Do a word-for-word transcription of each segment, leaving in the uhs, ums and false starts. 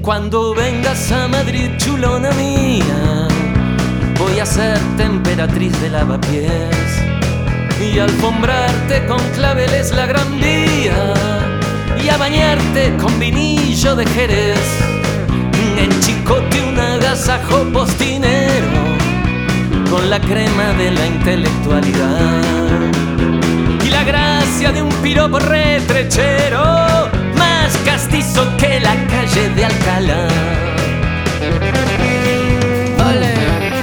Cuando vengas a Madrid, chulona mía, voy a ser temperatriz de lavapiés y alfombrarte con claveles la Gran Vía y a bañarte con vinillo de Jerez, en Chicote un agasajo postinero con la crema de la intelectualidad y la gracia de un piropo retrechero más castizo que la calle de Alcalá. ¡Ole!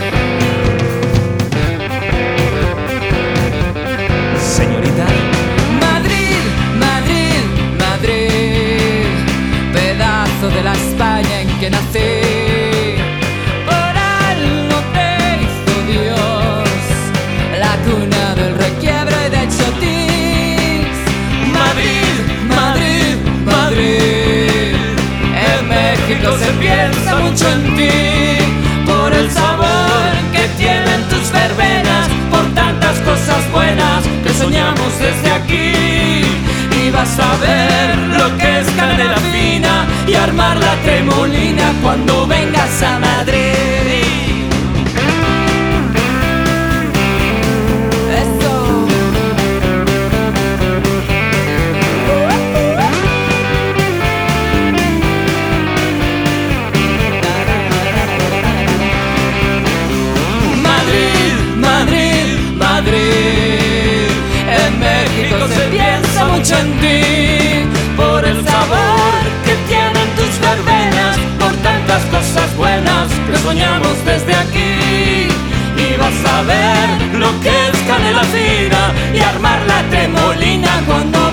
Señorita. Madrid, Madrid, Madrid, pedazo de la España en que nací. Por algo te hizo Dios, la cuna del requiebro y de Chotís. Madrid, Madrid, Madrid, en México se piensa mucho en ti, por el sabor que tienen tus verbenas, por tantas cosas buenas que soñamos desde aquí. Y vas a ver lo que es canela fina y armar la tremolina cuando vengas a Madrid. En México se piensa mucho en ti, por el sabor que tienen tus verbenas, por tantas cosas buenas que soñamos desde aquí. Y vas a ver lo que es canela fina y armar la tremolina cuando